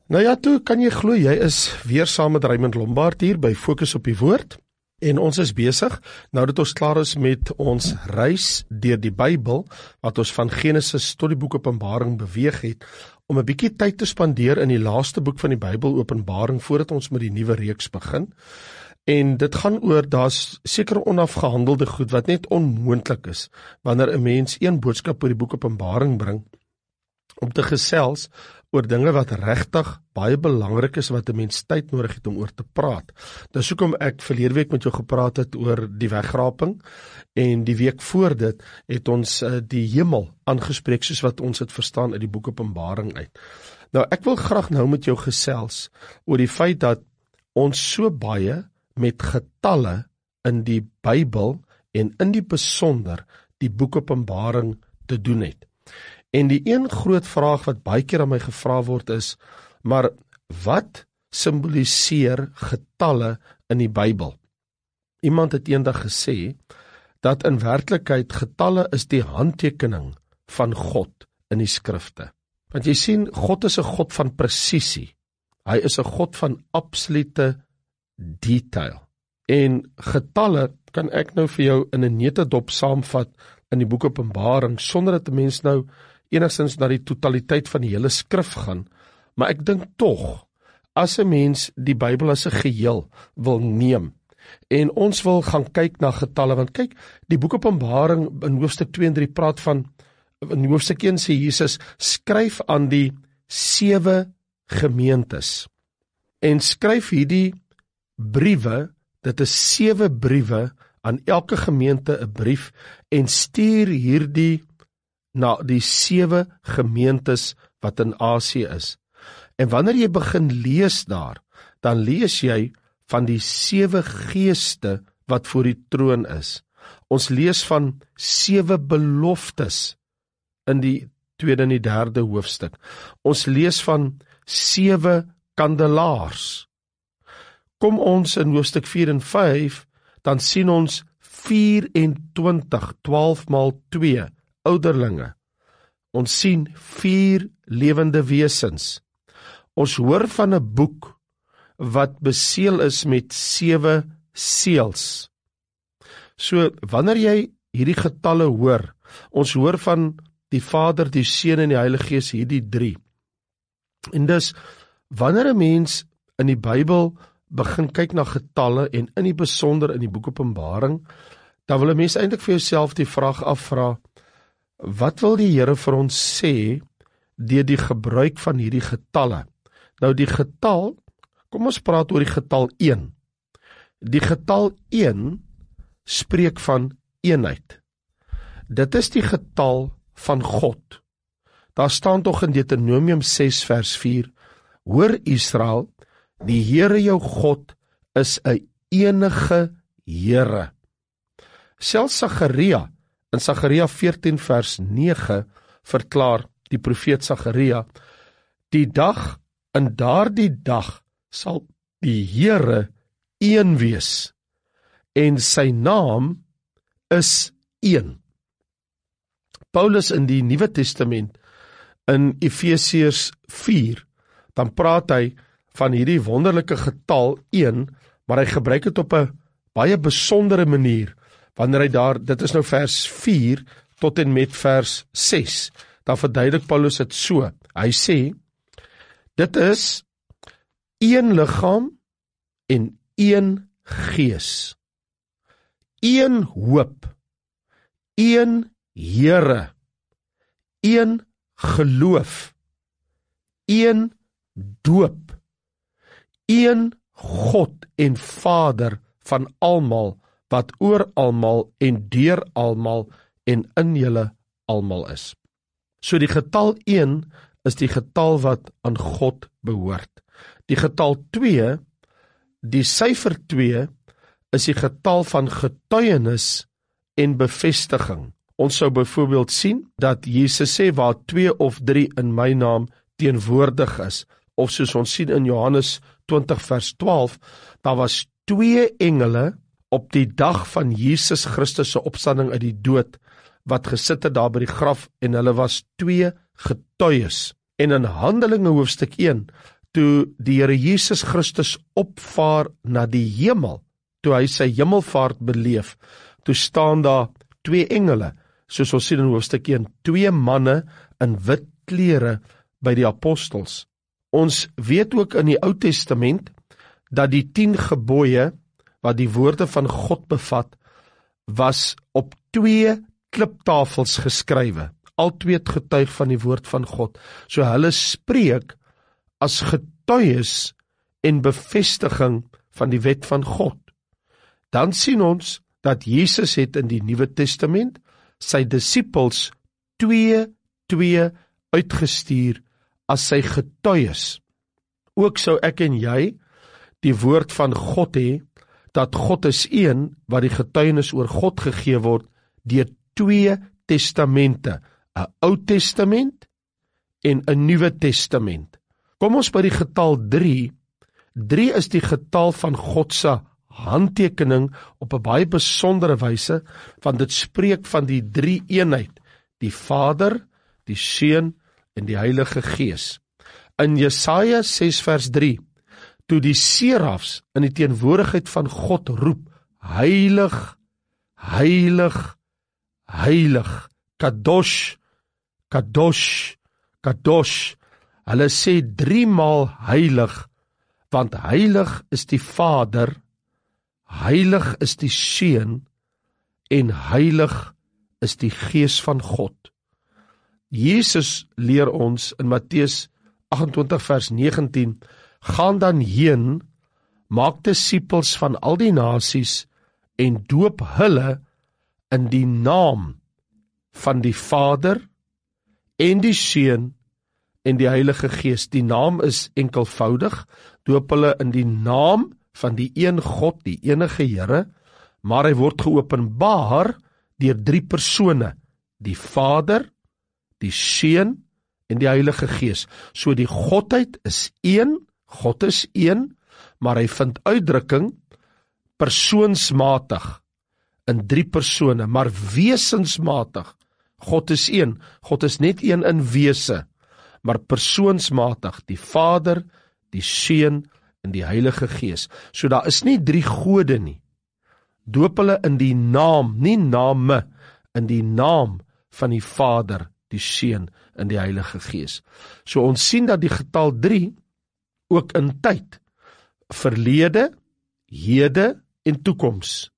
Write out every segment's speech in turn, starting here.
Nou ja, toe kan jy glo, jy is weer saam met Raymond Lombard hier by Fokus op die Woord. En ons is besig, nou dat ons klaar is met ons reis deur die Bybel, wat ons van Genesis tot die boek Openbaring beweeg het, om 'n bietjie tyd te spandeer in die laaste boek van die Bybel, Openbaring, voordat ons met die nuwe reeks begin. En dit gaan oor, daar's sekere onafgehandelde goed wat net onmoontlik is, wanneer 'n mens een boodskap oor die boek Openbaring bring, om te gesels oor dinge wat regtig baie belangrik is, wat 'n mens tyd nodig het om oor te praat. Dis hoekom ek verlede week met jou gepraat het oor die wegraping, en die week voor dit het ons die hemel aangespreek, soos wat ons het verstaan uit die boek Openbaring uit. Nou, ek wil graag nou met jou gesels oor die feit dat ons so baie met getalle in die Bybel en in die besonder die boek Openbaring te doen het. En die een groot vraag wat baie keer aan my gevra word is, maar wat simboliseer getalle in die Bybel? Iemand het eendag gesê, dat in werklikheid getalle is die handtekening van God in die skrifte. Want jy sien, God is 'n God van presisie. Hy is 'n God van absolute detail. En getalle kan ek nou vir jou in 'n neutedop saamvat in die boek Openbaring, sonder dat 'n mens nou enigstens na die totaliteit van die hele skrif gaan, maar ek dink tog, as 'n mens die Bybel as 'n geheel wil neem, en ons wil gaan kyk na getalle, want kyk, die boek Openbaring in hoofstuk 2 en 3 praat van, in hoofstuk 1 sê Jesus, skryf aan die 7 gemeentes, en skryf hierdie briewe, dit is 7 briewe, aan elke gemeente 'n brief, en stuur hierdie na die 7 gemeentes wat in Asië is. En wanneer jy begin lees daar, dan lees jy van die 7 geeste wat voor die troon is. Ons lees van 7 beloftes in die 2de en die 3de hoofstuk. Ons lees van 7 kandelaars. Kom ons in hoofstuk 4 en 5, dan sien ons 24, 12 maal 2, ouderlinge. Ons sien 4 lewende wesens. Ons hoor van 'n boek wat beseël is met 7 seels. So, wanneer jy hierdie getalle hoor, ons hoor van die Vader, die Seun en die Heilige Gees, hierdie 3. En dus, wanneer 'n mens in die Bybel begin kyk na getalle, en in die besonder in die boek Openbaring, dan wil 'n mens eintlik vir jouself die vraag afvra, wat wil die Here vir ons sê deur die gebruik van hierdie getalle? Nou die getal, kom ons praat oor die getal 1. Die getal 1 spreek van eenheid. Dit is die getal van God. Daar staan tog in Deuteronomium 6 vers 4, hoor Israel, die Here jou God is 'n enige Here. Selfs Sagaria, in Sagaria 14 vers 9, verklaar die profeet Sagaria, in daardie dag sal die Here een wees, en sy naam is een. Paulus in die Nuwe Testament, in Efesiërs 4, dan praat hy van hierdie wonderlike getal 1, maar hy gebruik dit op 'n baie besondere manier, wanneer hy daar, dit is nou vers 4 tot en met vers 6, dan verduidelik Paulus dit so. Hy sê, dit is een liggaam en een gees, een hoop, een Here, een geloof, een doop, een God en Vader van almal, wat oor almal en deur almal en in julle almal is. So die getal 1 is die getal wat aan God behoort. Die getal 2, die syfer 2, is die getal van getuienis en bevestiging. Ons sou byvoorbeeld sien dat Jesus sê, waar 2 of 3 in my naam teenwoordig is, of soos ons sien in Johannes 20 vers 12, daar was 2 engele op die dag van Jesus Christus se opstanding uit die dood, wat gesit het daar by die graf, en hulle was 2 getuies. En in Handelinge hoofstuk 1, toe die Here Jesus Christus opvaar na die hemel, toe hy sy hemelvaart beleef, toe staan daar 2 engele, soos ons sien in hoofstuk 1, 2 manne in wit klere by die apostels. Ons weet ook in die Ou Testament, dat die 10 gebooie, wat die woorde van God bevat, was op 2 kliptafels geskrywe. Al 2 het getuig van die woord van God. So hulle spreek as getuies en bevestiging van die wet van God. Dan sien ons dat Jesus het in die Nuwe Testament sy disippels 2 uitgestuur as sy getuies. Ook sou ek en jy die woord van God hê, dat God is een, wat die getuienis oor God gegee word, deur 2 testamente, 'n Ou Testament en 'n Nuwe Testament. Kom ons by die getal 3. 3 is die getal van God se handtekening op 'n baie besondere wyse, want dit spreek van die 3 eenheid, die Vader, die Seun en die Heilige Gees. In Jesaja 6 vers 3, toe die serafs in die teenwoordigheid van God roep, heilig, heilig, heilig, kadosh, kadosh, kadosh, hulle sê 3 maal heilig, want heilig is die Vader, heilig is die Seun en heilig is die Gees van God. Jesus leer ons in Matteus 28 vers 19, gaan dan heen, maak disippels van al die nasies en doop hulle in die naam van die Vader en die Seun en die Heilige Gees. Die naam is enkelvoudig, doop hulle in die naam van die een God, die enige Here, maar hy word geopenbaar deur 3 persone, die Vader, die Seun en die Heilige Gees. So die Godheid is een, God is een, maar hy vind uitdrukking persoonsmatig in 3 persone, maar wesensmatig. God is een, God is net een in wese, maar persoonsmatig, die Vader, die Seun en die Heilige Gees. So daar is nie 3 gode nie. Doop hulle in die naam, nie name, in die naam van die Vader, die Seun en die Heilige Gees. So ons sien dat die getal 3 ook in tyd, verlede, hede en toekoms.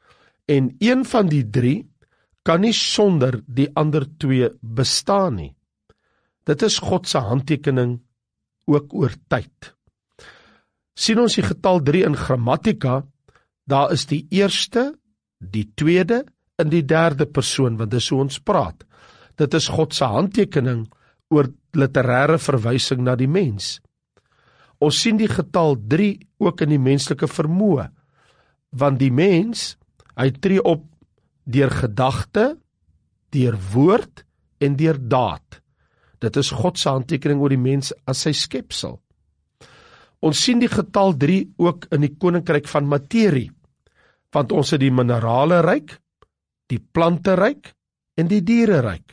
En een van die 3 kan nie sonder die ander 2 bestaan nie. Dit is God se handtekening ook oor tyd. Sien ons die getal 3 in grammatika, daar is die eerste, die tweede en die derde persoon, want dis hoe ons praat. Dit is God se handtekening oor literêre verwysing na die mens. Ons sien die getal 3 ook in die menslike vermoë, want die mens, hy tree op deur gedagte, deur woord en deur daad. Dit is God se handtekening oor die mens as sy skepsel. Ons sien die getal 3 ook in die koninkryk van materie, want ons het die minerale ryk, die plante ryk en die diere ryk.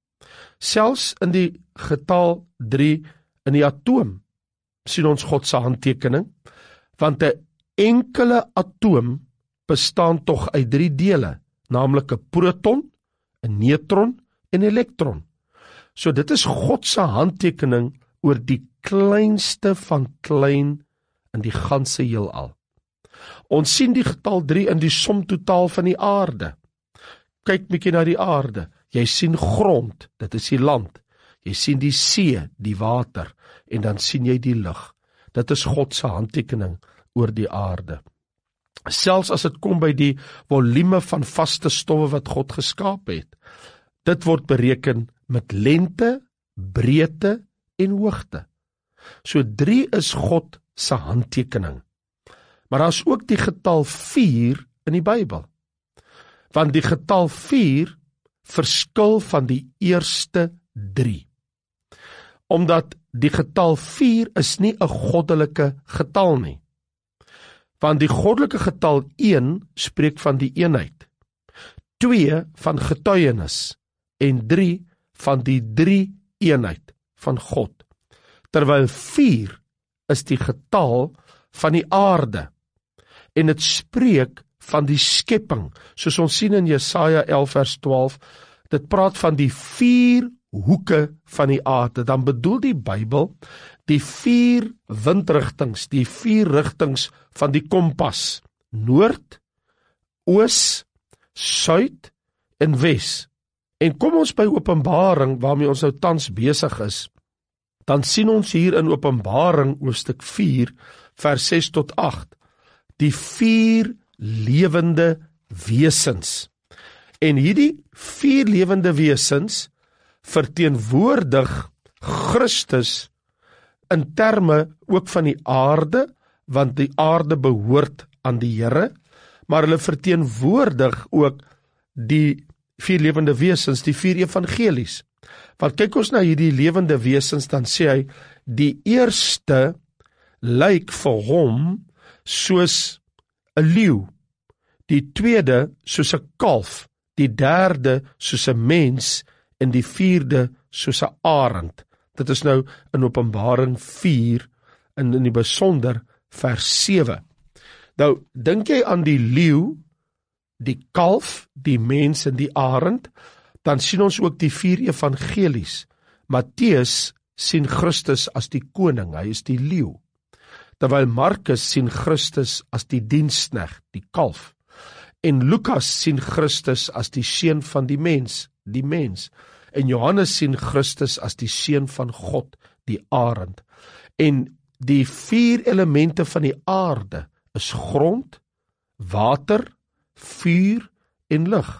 Selfs in die getal 3 in die atoom sien ons God se handtekening, want 'n enkele atoom bestaan tog uit 3 dele, naamlik 'n proton, 'n neutron en 'n elektron. So dit is God se handtekening oor die kleinste van klein in die ganse heelal. Ons sien die getal 3 in die somtotaal van die aarde. Kyk bietjie na die aarde. Jy sien grond, dit is die land. Jy sien die see, die water, en dan sien jy die lug. Dit is God se handtekening oor die aarde. Selfs as dit kom by die volume van vaste stowwe wat God geskaap het, dit word bereken met lengte, breedte en hoogte. So 3 is God se handtekening. Maar daar is ook die getal 4 in die Bybel. Want die getal 4 verskil van die eerste 3. Omdat die getal 4 is nie 'n goddelike getal nie. Want die goddelike getal 1 spreek van die eenheid, 2 van getuienis en 3 van die 3 eenheid van God. Terwyl 4 is die getal van die aarde. En dit spreek van die skepping, soos ons sien in Jesaja 11 vers 12, dit praat van die 4 hoeke van die aarde. Dan bedoel die Bybel die 4 windrigtings, die 4 rigtings van die kompas, noord, oos, suid en wes. En kom ons by Openbaring, waarmee ons nou tans besig is, dan sien ons hier in Openbaring hoofstuk 4, vers 6 tot 8, die 4 lewende wesens. En hierdie 4 lewende wesens verteenwoordig Christus in terme ook van die aarde, want die aarde behoort aan die Here, maar hulle verteenwoordig ook die 4 lewende wesens, die 4 evangelies. Want kyk ons na hierdie lewende wesens, dan sê hy, die eerste lyk vir hom soos 'n leeu, die tweede soos 'n kalf, die derde soos 'n mens en die vierde soos 'n arend. Dit is nou in Openbaring 4 in die besonder vers 7. Nou, dink jy aan die leeu, die kalf, die mens en die arend, dan sien ons ook die 4 evangelies. Matteus sien Christus as die koning, hy is die leeu. Terwyl Markus sien Christus as die diensknegt, die kalf. En Lukas sien Christus as die seun van die mens. En Johannes sien Christus as die seun van God, die arend. En die 4 elemente van die aarde is grond, water, vuur en lug.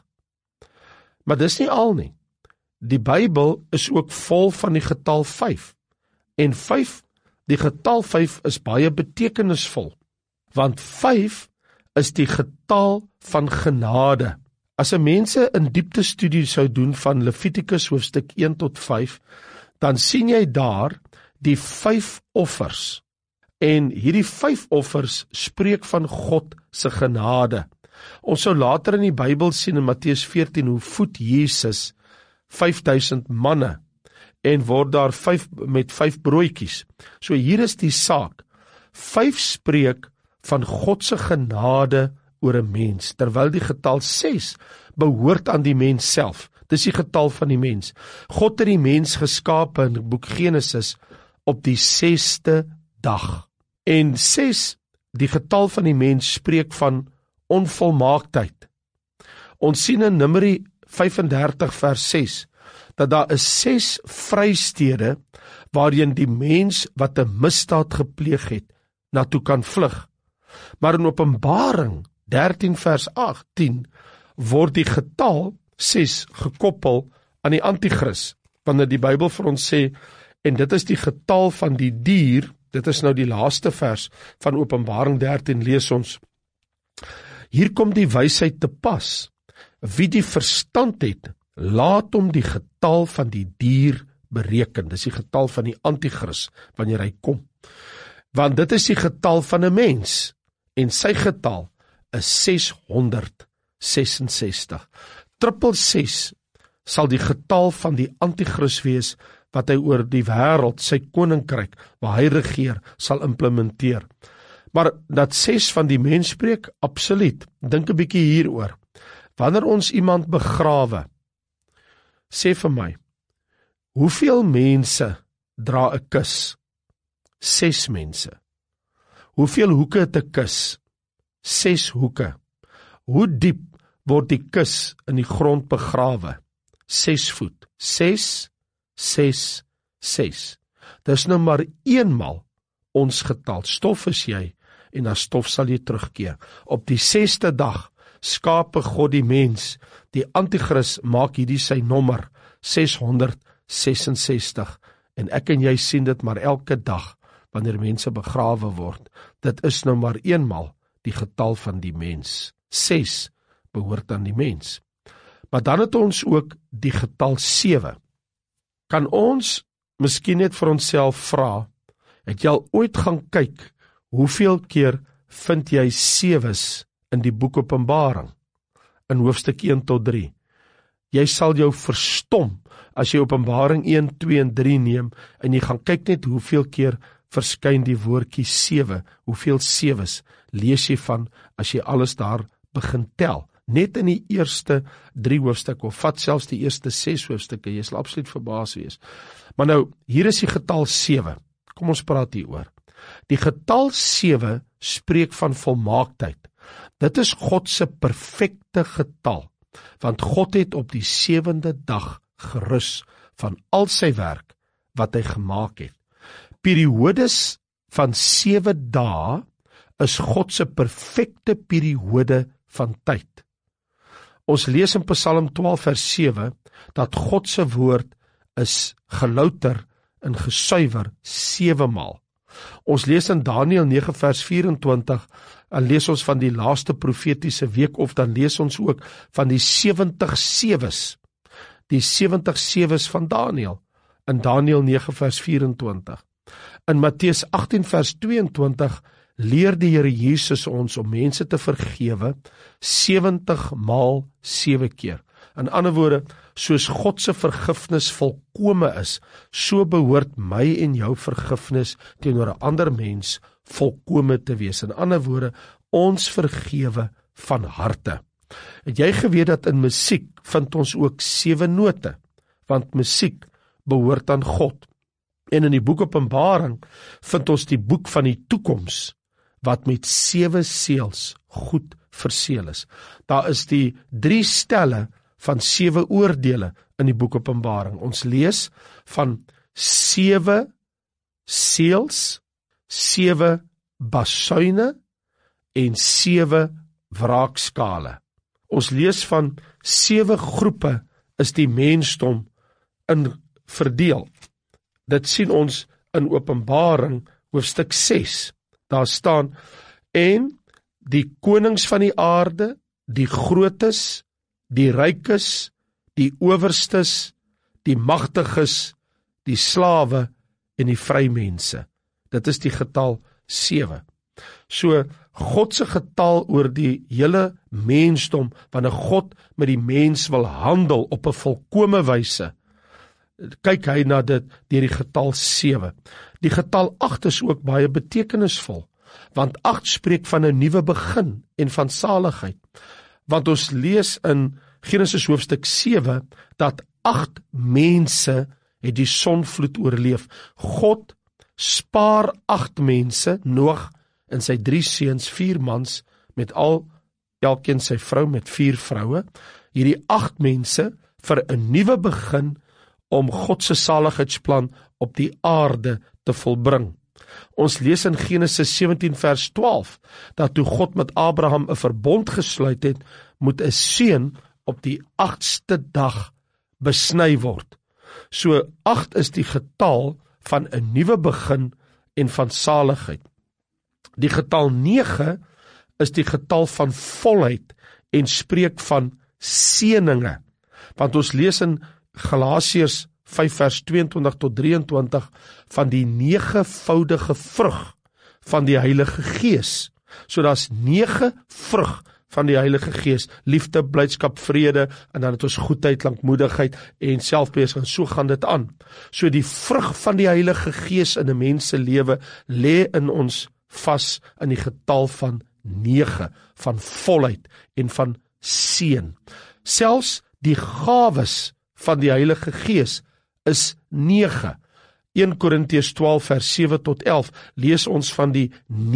Maar dis nie al nie. Die Bybel is ook vol van die getal 5. En 5, die getal 5 is baie betekenisvol, want 5 is die getal van genade. As 'n mense in diepte studie sou doen van Levitikus hoofstuk 1 tot 5, dan sien jy daar die 5 offers. En hierdie 5 offers spreek van God se genade. Ons sou later in die Bybel sien in Matteus 14 hoe voed Jesus 5000 manne en word daar 5 met 5 broodjies. So hier is die saak. 5 spreek van God se genade oor 'n mens, terwyl die getal 6 behoort aan die mens self. Dis die getal van die mens. God het die mens geskape in die boek Genesis op die 6de dag. En 6, die getal van die mens, spreek van onvolmaaktheid. Ons sien in Numeri 35 vers 6, dat daar is 6 vrystede waarin die mens wat 'n misdaad gepleeg het, na toe kan vlug. Maar in Openbaring 13 vers 18 word die getal 6 gekoppel aan die anti-kris, wanneer die Bybel vir ons sê, en dit is die getal van die dier, dit is nou die laaste vers van Openbaring 13, lees ons, hier kom die wysheid te pas, wie die verstand het, laat hom die getal van die dier bereken, dis die getal van die anti-kris, wanneer hy kom, want dit is die getal van 'n mens, en sy getal is 666. 666 sal die getal van die anti-kris wees, wat hy oor die wêreld, sy koninkryk, waar hy regeer, sal implementeer. Maar dat 6 van die mens spreek, absoluut. Dink 'n bietjie hieroor. Wanneer ons iemand begrawe, sê vir my, hoeveel mense dra 'n kus? 6 mense. Hoeveel hoeke het 'n kus? 6 hoeke. Hoe diep word die kus in die grond begrawe? 6 voet. 6, 6, 6. Dis nou maar eenmal ons getal. Stof is jy, en na stof sal jy terugkeer. Op die 6de dag skape God die mens. Die anti-kris maak hierdie sy nommer, 666. En ek en jy sien dit maar elke dag, wanneer mense begrawe word. Dit is nou maar eenmal die getal van die mens. 6 behoort aan die mens. Maar dan het ons ook die getal 7. Kan ons miskien net vir onsself vra, het jy al ooit gaan kyk, hoeveel keer vind jy 7's in die boek Openbaring? In hoofstuk 1 tot 3. Jy sal jou verstom, as jy Openbaring 1, 2 en 3 neem, en jy gaan kyk net hoeveel keer verskyn die woordjie 7. Hoeveel 7's lees jy van as jy alles daar begin tel? Net in die eerste 3 hoofstukke, of vat selfs die eerste 6 hoofstukke, jy sal absoluut verbaas wees. Maar nou, hier is die getal 7. Kom ons praat hieroor. Die getal 7 spreek van volmaaktheid. Dit is God se perfekte getal, want God het op die 7de dag gerus van al sy werk wat hy gemaak het. Periodes van 7 dae is God se perfekte periode van tyd. Ons lees in Psalm 12 vers 7 dat God se woord is gelouter en gesuiwer 7 maal. Ons lees in Daniël 9 vers 24, en lees ons van die laaste profetiese week, of dan lees ons ook van die 70 sewes, die 70 sewes van Daniël, in Daniël 9 vers 24. In Matteus 18 vers 22 leer die Here Jesus ons om mense te vergewe 70 maal 7 keer. In ander woorde, soos God se vergifnis volkome is, so behoort my en jou vergifnis teenoor 'n ander mens volkome te wees. In ander woorde, ons vergewe van harte. Het jy geweet dat in musiek vind ons ook 7 note, want musiek behoort aan God. En in die boek Openbaring vind ons die boek van die toekoms, wat met 7 seels goed verseël is. Daar is die 3 stelle van 7 oordele in die boek Openbaring. Ons lees van 7 seels, 7 basuine en 7 wraakskale. Ons lees van 7 groepe is die mensdom in verdeel. Dit sien ons in Openbaring hoofstuk 6. Daar staan, en die konings van die aarde, die grootes, die rykes, die owerstes, die magtiges, die slawe en die vrymense. Dit is die getal 7. So, God se getal oor die hele mensdom, wanneer God met die mens wil handel op 'n volkome wyse, kyk hy na dit deur die getal 7. Die getal 8 is ook baie betekenisvol, want 8 spreek van 'n nuwe begin en van saligheid. Want ons lees in Genesis hoofstuk 7 dat 8 mense het die sonvloed oorleef. God spaar 8 mense, Noag en sy 3 seuns, 4 mans met elkeen sy vrou met 4 vroue. Hierdie 8 mense vir 'n nuwe begin om God se saligheidsplan op die aarde te volbring. Ons lees in Genesis 17 vers 12 dat toe God met Abraham 'n verbond gesluit het, moet 'n seun op die 8ste dag besny word. So 8 is die getal van 'n nuwe begin en van saligheid. Die getal 9 is die getal van volheid en spreek van seëninge. Want ons lees in Galasiërs 5 vers 22 tot 23 van die 9voudige vrug van die Heilige Gees. So daar's 9 vrug van die Heilige Gees, liefde, blydskap, vrede, en dan het ons goedheid, lankmoedigheid en selfbeheersing, en so gaan dit aan. So die vrug van die Heilige Gees in 'n mens se lewe lê in ons vas in die getal van 9, van volheid en van seën. Selfs die gawes van die Heilige Gees is 9. 1 Korintiërs 12 vers 7 tot 11 lees ons van die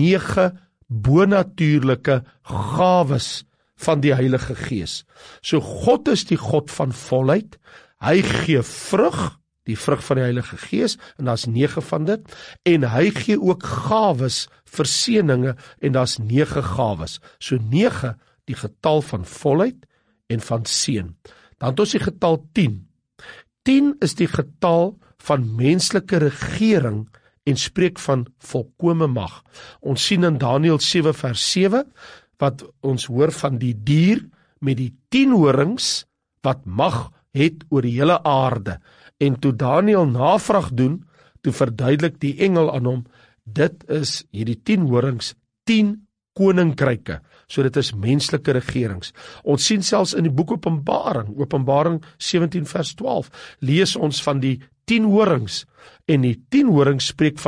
9 bonatuurlike gawes van die Heilige Gees. So God is die God van volheid. Hy gee vrug, die vrug van die Heilige Gees, en daar's 9 van dit, en hy gee ook gawes vir seëninge, en daar's 9 gawes. So 9, die getal van volheid en van seën. Dan het ons die getal 10. 10 is die getal van menslike regering en spreek van volkome mag. Ons sien in Daniël 7 vers 7, wat ons hoor van die dier met die 10 horings, wat mag het oor die hele aarde. En toe Daniël navraag doen, toe verduidelik die engel aan hom, dit is hierdie 10 horings, 10 koninkryke. So dit is menslike regerings. Ons sien selfs in die boek Openbaring 17 vers 12, lees ons van die 10 horings, en die 10 horings spreek van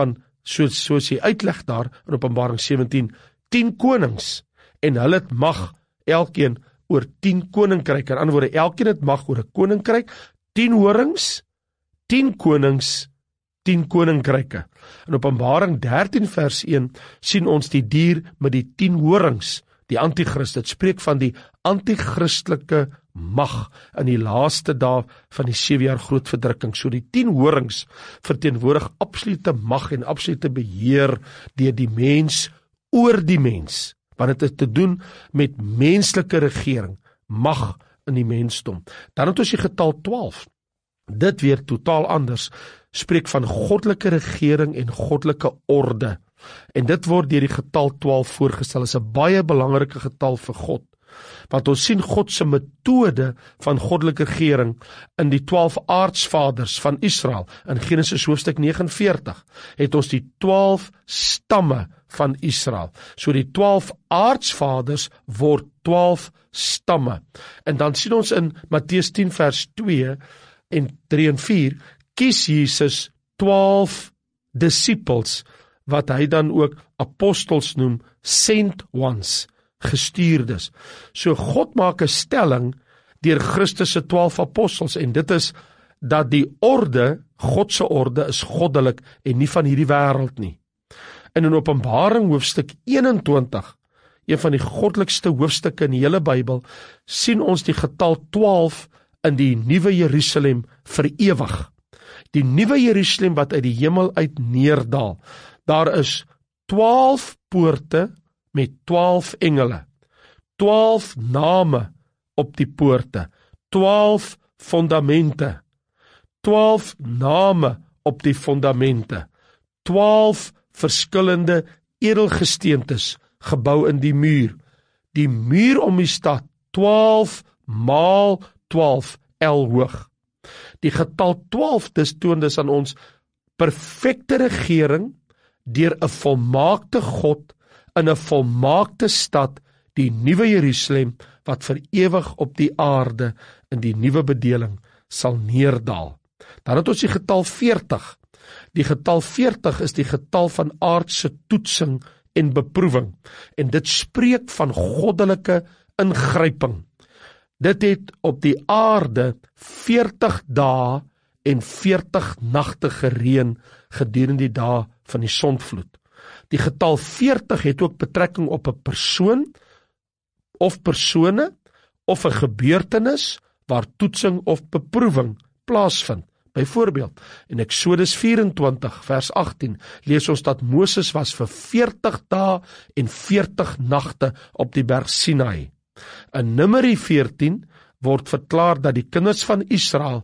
soos hy uitleg daar in Openbaring 17, 10 konings, en hulle het mag elkeen oor 10 koninkryke. In ander woorde, elkeen het mag oor 'n koninkryk, 10 horings, 10 konings, 10 koninkryke. In Openbaring 13 vers 1 sien ons die dier met die 10 horings, die antichrist. Dit spreek van die antichristelike mag in die laaste dae van die 7 jaar groot verdrukking. So die 10 horings verteenwoordig absolute mag en absolute beheer deur die mens oor die mens, want dit het te doen met menslike regering, mag in die mensdom. Dan het ons die getal 12. Dit weer totaal anders, spreek van goddelike regering en goddelike orde. En dit word deur die getal 12 voorgestel as 'n baie belangrike getal vir God. Want ons sien God se metode van goddelike regering in die 12 aartsvaders van Israel. In Genesis hoofstuk 49 het ons die 12 stamme van Israel. So die 12 aartsvaders word 12 stamme. En dan sien ons in Matteus 10 vers 2 en 3 en 4, kies Jesus 12 disciples, wat hy dan ook apostels noem, sent ones, gestuurdes. So God maak 'n stelling deur Christus se 12 apostels, en dit is dat die orde, God se orde, is goddelik en nie van hierdie wêreld nie. En in Openbaring hoofstuk 21, een van die goddelikste hoofstukke in die hele Bybel, sien ons die getal 12 in die nuwe Jerusalem vir ewig. Die nuwe Jerusalem wat uit die hemel uit neerdaal. Daar is 12 poorte met 12 engele, 12 name op die poorte, 12 fondamente, 12 name op die fondamente, 12 verskillende edelgesteentes gebou in die muur. Die muur om die stad 12 maal 12 el hoog. Die getal 12 toon dus aan ons perfekte regering deur 'n volmaakte God in 'n volmaakte stad, die nuwe Jerusalem, wat vir ewig op die aarde in die nuwe bedeling sal neerdaal. Dan het ons die getal 40. Die getal 40 is die getal van aardse toetsing en beproewing, en dit spreek van goddelike ingryping. Dit het op die aarde 40 dae en 40 nagte gereën gedurende die dae van die sondvloed. Die getal 40 het ook betrekking op 'n persoon of persone of 'n gebeurtenis waar toetsing of beproewing plaasvind. Byvoorbeeld, in Eksodus 24 vers 18 lees ons dat Moses was vir 40 dae en 40 nagte op die berg Sinai. In Numeri 14 word verklaar dat die kinders van Israel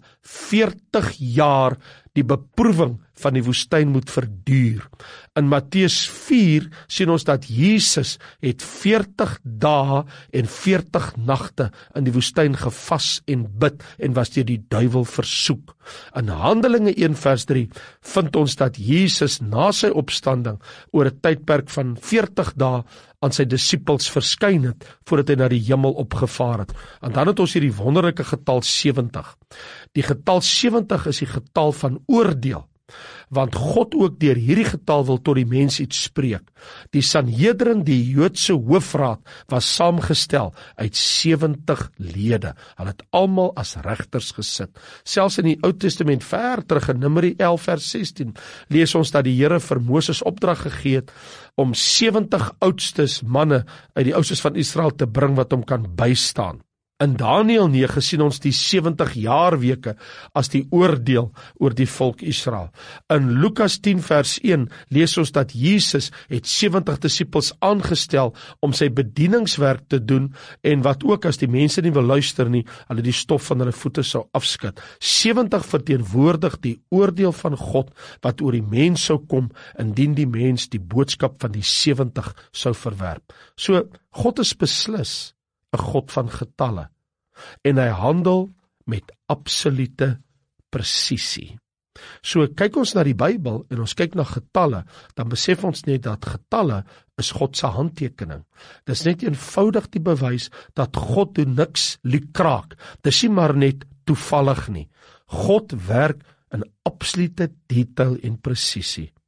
40 jaar die beproewing van die woestyn moet verduur. In Matteus 4 sien ons dat Jesus het 40 dae en 40 nagte in die woestyn gevas en bid en was deur die duiwel versoek. In Handelinge 1 vers 3 vind ons dat Jesus na sy opstanding oor 'n tydperk van 40 dae aan sy disippels verskyn het, voordat hy na die hemel opgevaar het. En dan het ons hierdie wonderlike getal 70. Die getal 70 is die getal van oordeel, want God ook deur hierdie getal wil tot die mens iets spreek. Die Sanhedrin, die Joodse hoofraad, was saamgestel uit 70 lede. Hulle het almal as regters gesit. Selfs in die Ou Testament ver terug in Numeri 11 vers 16 lees ons dat die Here vir Moses opdrag gegee het om 70 oudstes manne uit die oudste van Israel te bring wat hom kan bystaan. In Daniël 9 sien ons die 70 jaarweke as die oordeel oor die volk Israel. In Lukas 10 vers 1 lees ons dat Jesus het 70 disippels aangestel om sy bedieningswerk te doen, en wat ook as die mense nie wil luister nie, hulle die stof van hulle voete sou afskud. 70 verteenwoordig die oordeel van God wat oor die mens sou kom indien die mens die boodskap van die 70 sou verwerp. So God is beslis 'n God van getalle, en hy handel met absolute presisie. So kyk ons na die Bybel en ons kyk na getalle, dan besef ons net dat getalle is God se handtekening. Dis net eenvoudig die bewys dat God doen niks lukraak. Dis nie maar net toevallig nie. God werk in absolute detail en presisie.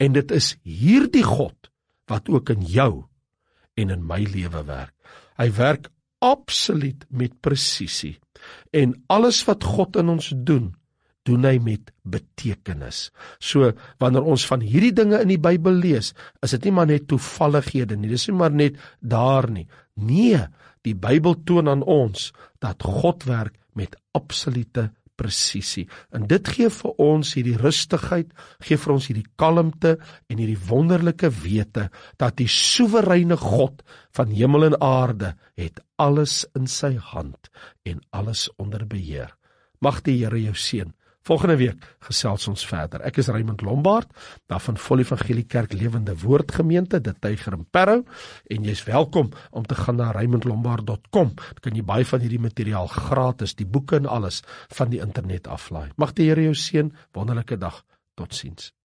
En dit is hierdie God wat ook in jou en in my lewe werk. Hy werk absoluut met presisie. En alles wat God in ons doen hy met betekenis. So, wanneer ons van hierdie dinge in die Bybel lees, is dit nie maar net toevallighede nie, dis nie maar net daar nie. Nee, die Bybel toon aan ons dat God werk met absolute presisie. En dit gee vir ons hierdie rustigheid, gee vir ons hierdie kalmte en hierdie wonderlike wete dat die soewereine God van hemel en aarde het alles in sy hand en alles onder beheer. Mag die Here jou seën. Volgende week gesels ons verder. Ek is Raymond Lombard, daar van Volle Evangelie Kerk Lewende Woord Gemeente, De Tyger in Parow, en jy's welkom om te gaan na raymondlombard.com. Dan kan jy baie van hierdie materiaal gratis, die boeke en alles van die internet aflaai. Mag die Here jou seën, wonderlike dag, totsiens.